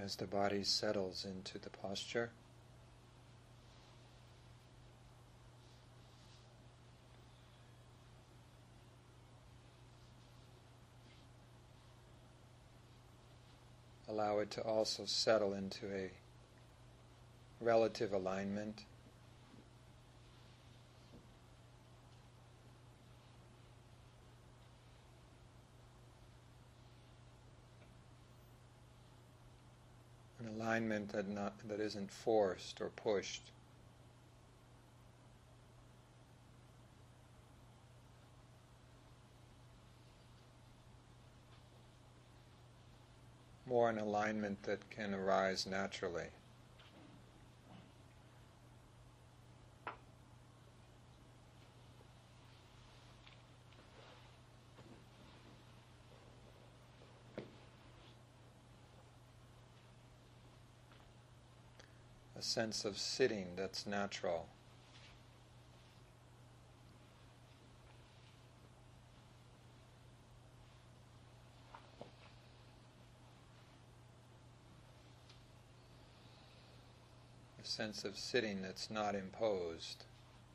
As the body settles into the posture, allow it to also settle into a relative alignment. An alignment that isn't forced or pushed. More an alignment that can arise naturally. A sense of sitting that's natural. A sense of sitting that's not imposed.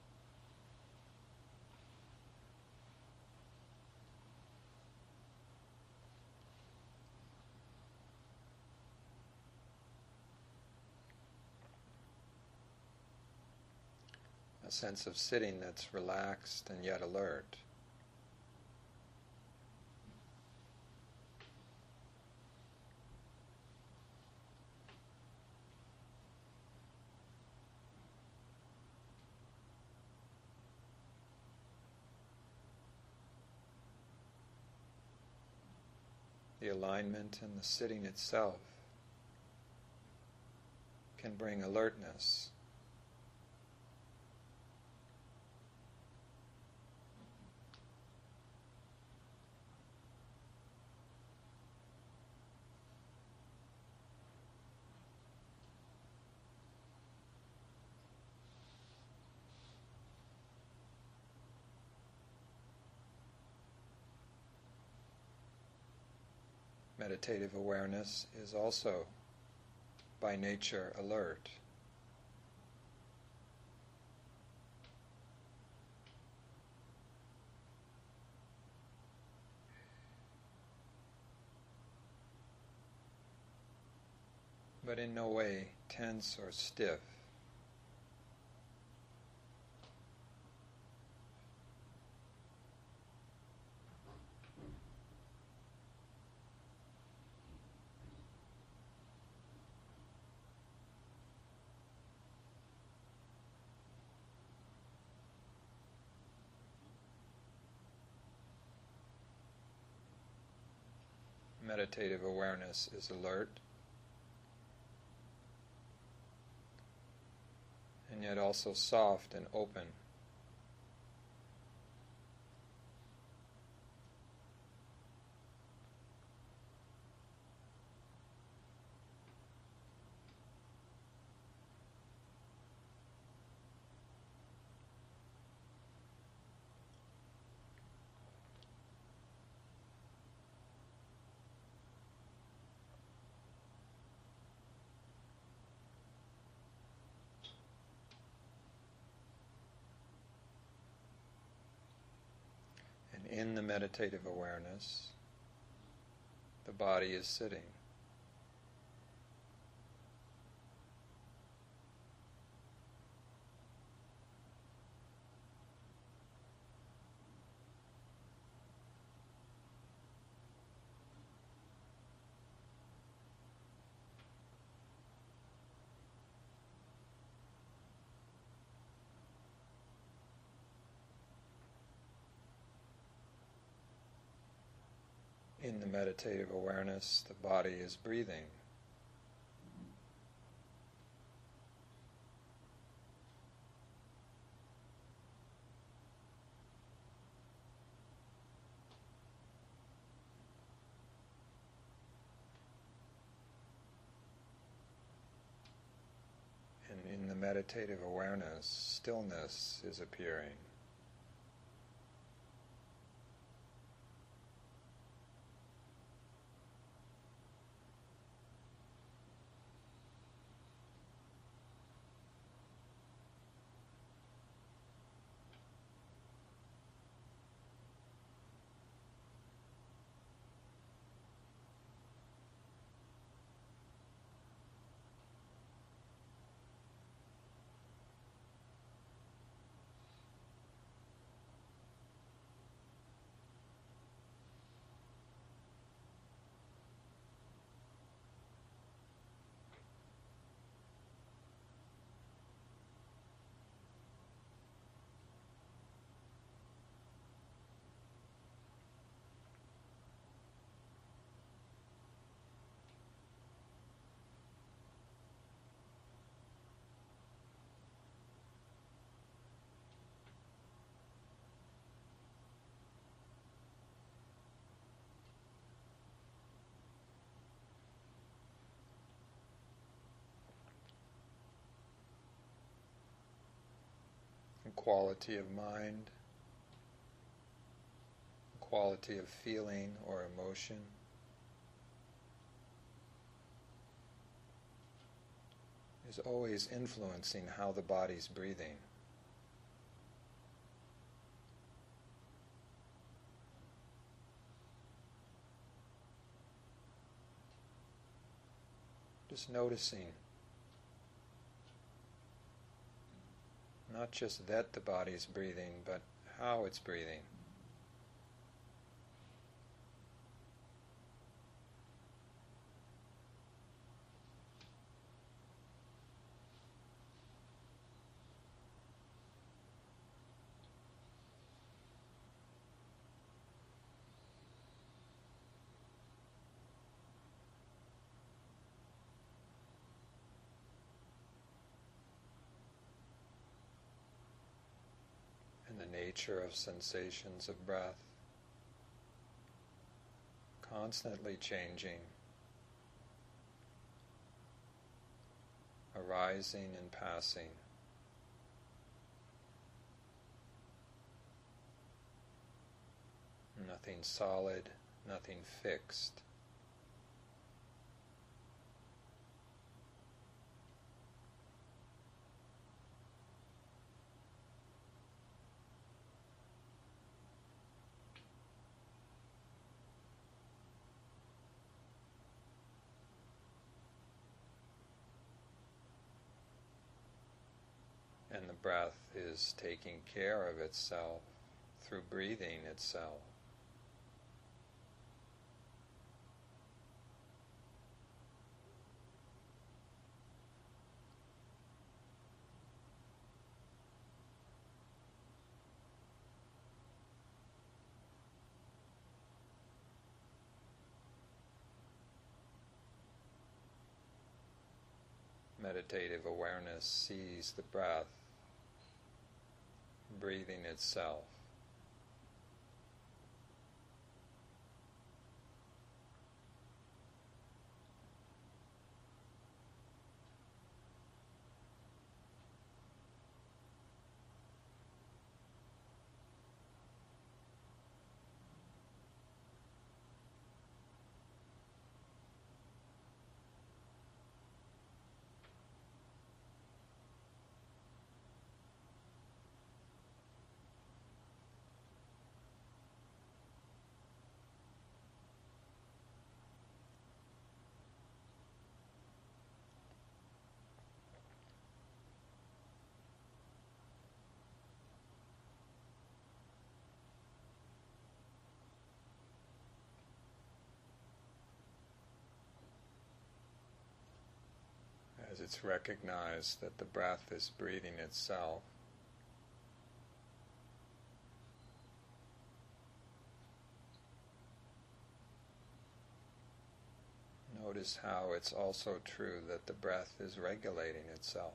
A sense of sitting that's relaxed and yet alert. The alignment and the sitting itself can bring alertness. Meditative awareness is also, by nature, alert. But in no way tense or stiff. Meditative awareness is alert, and yet also soft and open. And in the meditative awareness, the body is sitting. In the meditative awareness, the body is breathing. And in the meditative awareness, stillness is appearing. quality of mind, quality of feeling or emotion, is always influencing how the body's breathing. Just noticing, not just that the body's breathing, but how it's breathing. The nature of sensations of breath, constantly changing, arising and passing. Nothing solid, nothing fixed. And the breath is taking care of itself through breathing itself. Meditative awareness sees the breath breathing itself. As it's recognized that the breath is breathing itself, notice how it's also true that the breath is regulating itself.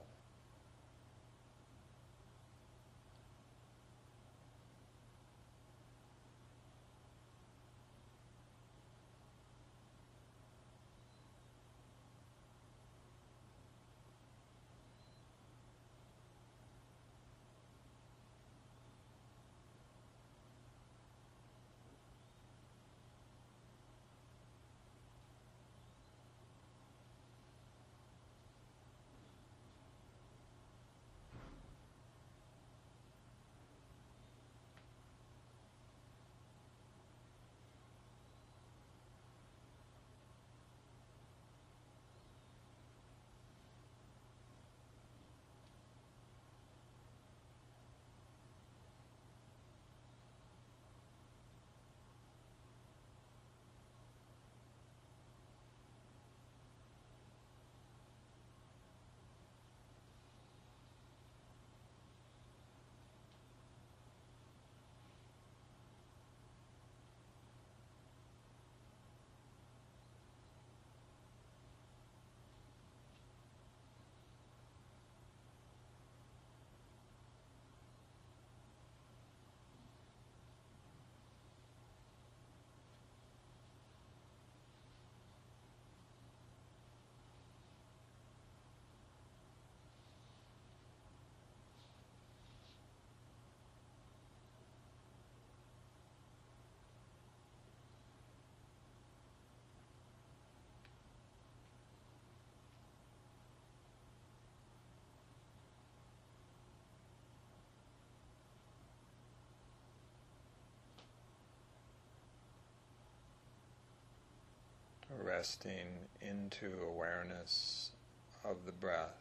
resting into awareness of the breath.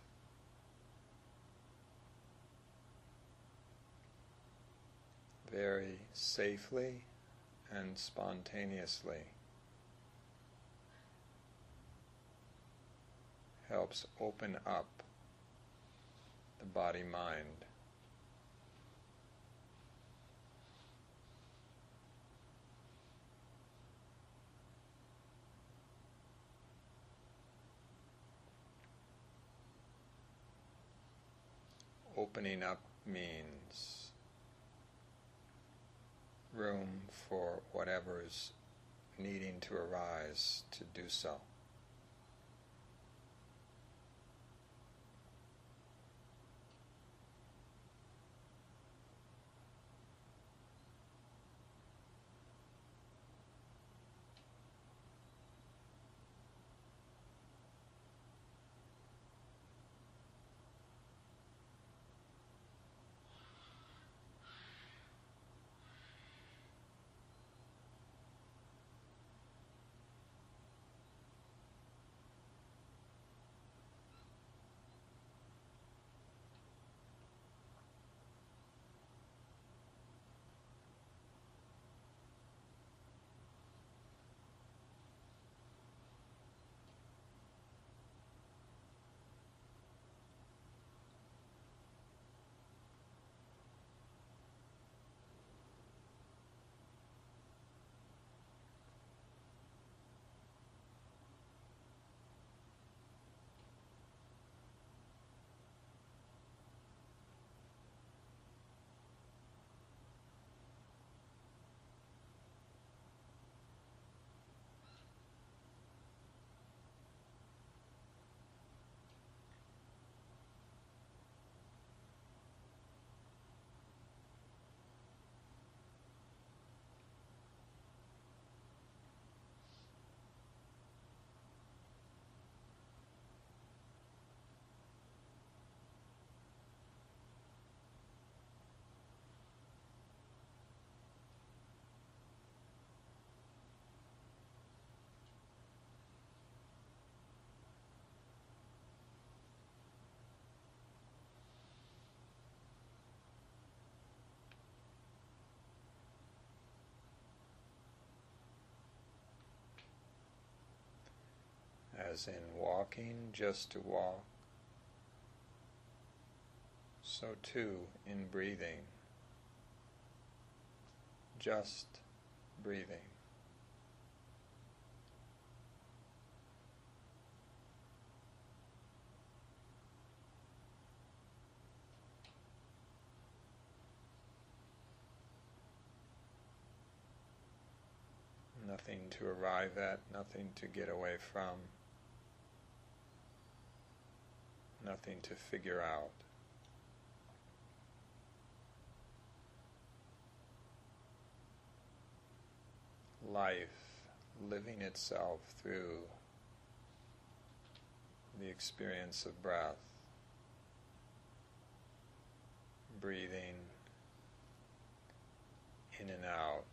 Very safely and spontaneously helps open up the body-mind. Opening up means room for whatever's needing to arise to do so. As in walking just to walk, so too in breathing, just breathing. Nothing to arrive at, nothing to get away from, nothing to figure out. Life living itself through the experience of breath, breathing in and out.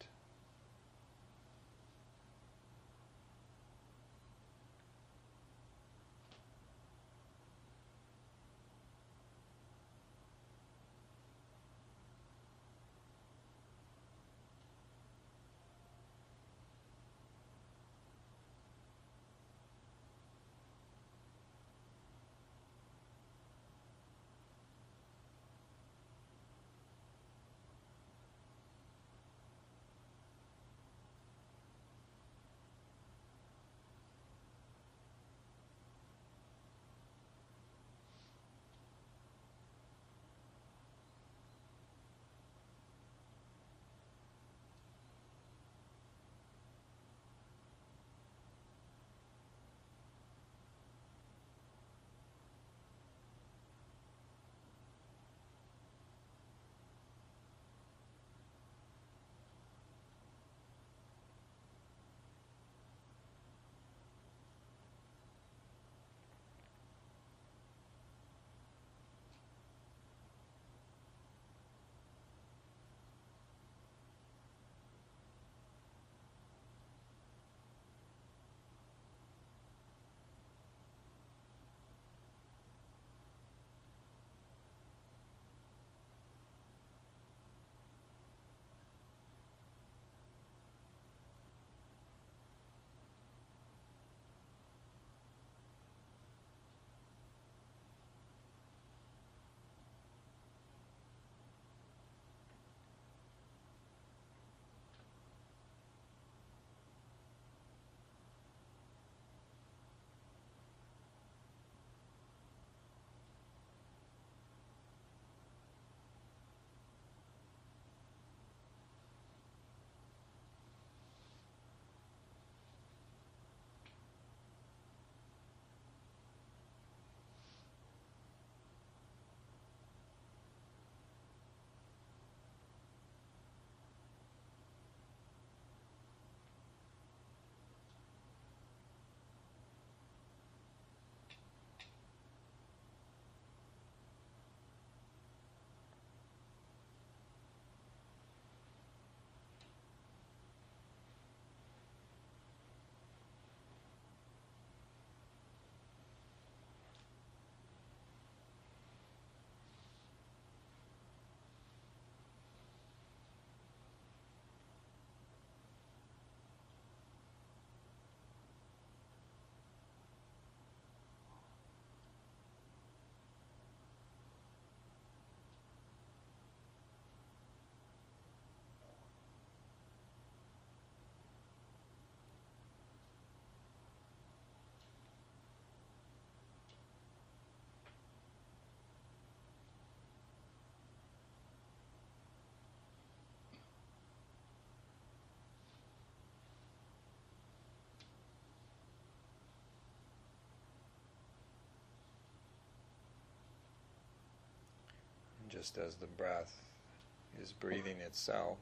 just as the breath is breathing itself.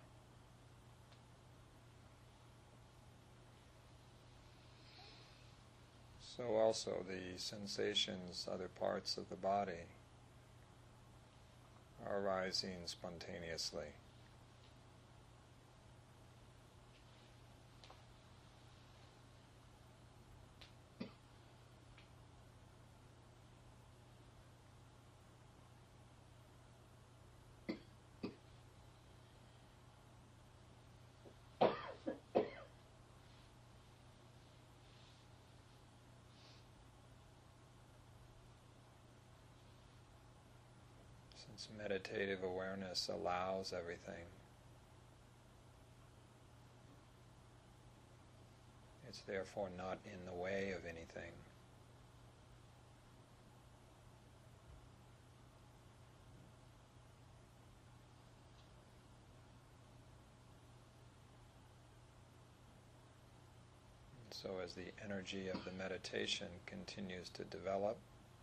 So also the sensations, other parts of the body, are arising spontaneously. Since meditative awareness allows everything, it's therefore not in the way of anything. And so as the energy of the meditation continues to develop,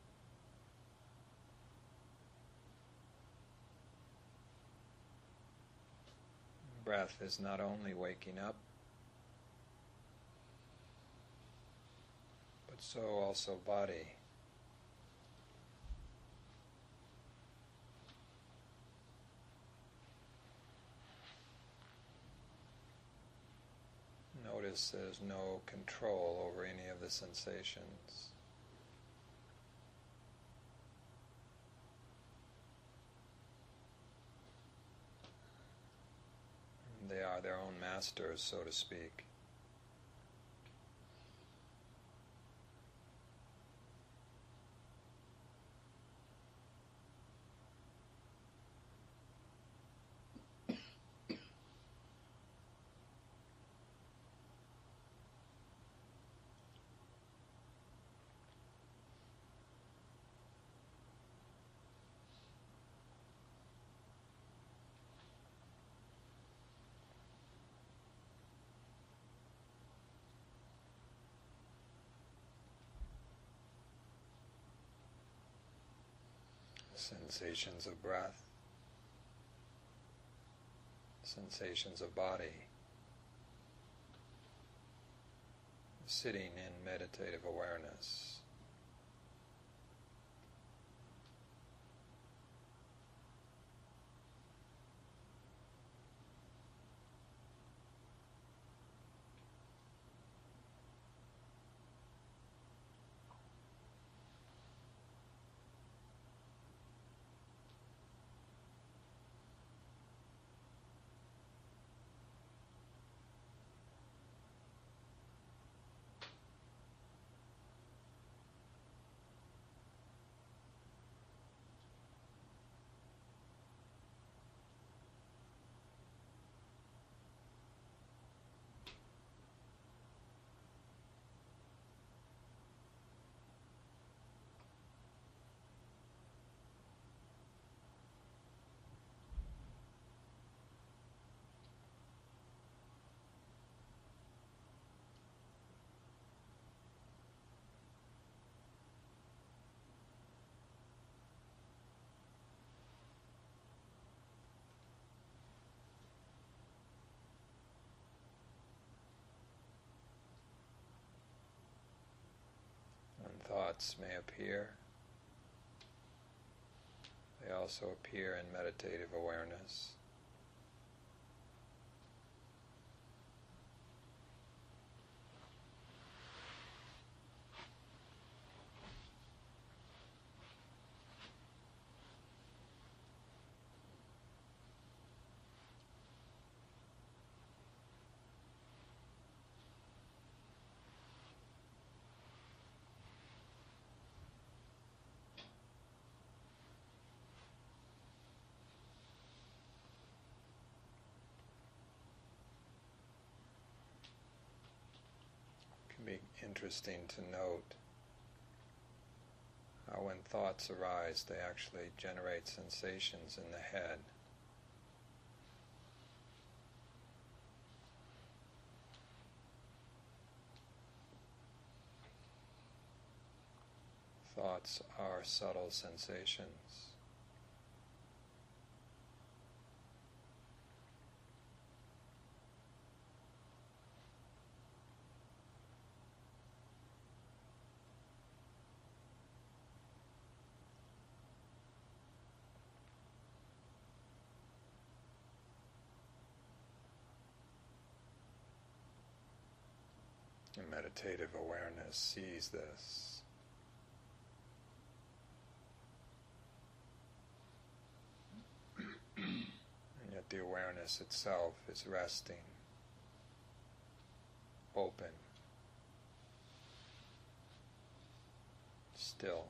breath is not only waking up, but so also body. Notice there's no control over any of the sensations. They are their own masters, so to speak. Sensations of breath, sensations of body, sitting in meditative awareness. When thoughts may appear, they also appear in meditative awareness. It can be interesting to note how when thoughts arise, they actually generate sensations in the head. Thoughts are subtle sensations. meditative awareness sees this. And yet the awareness itself is resting, open, still.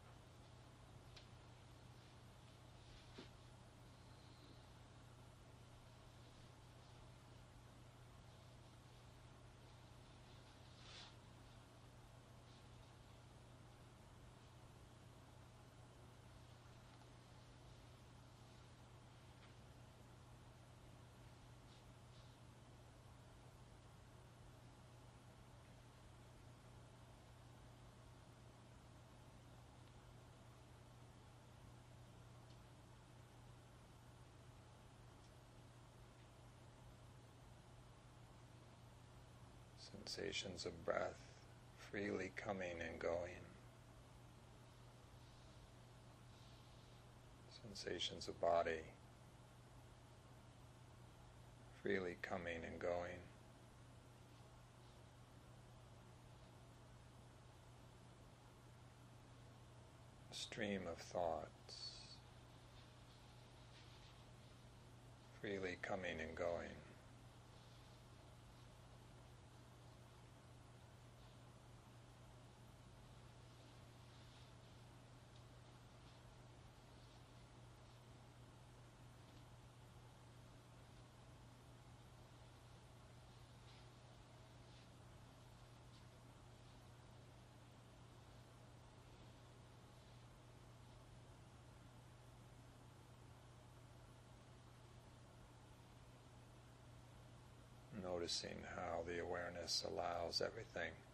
Sensations of breath freely coming and going. Sensations of body freely coming and going. A stream of thoughts freely coming and going. Noticing how the awareness allows everything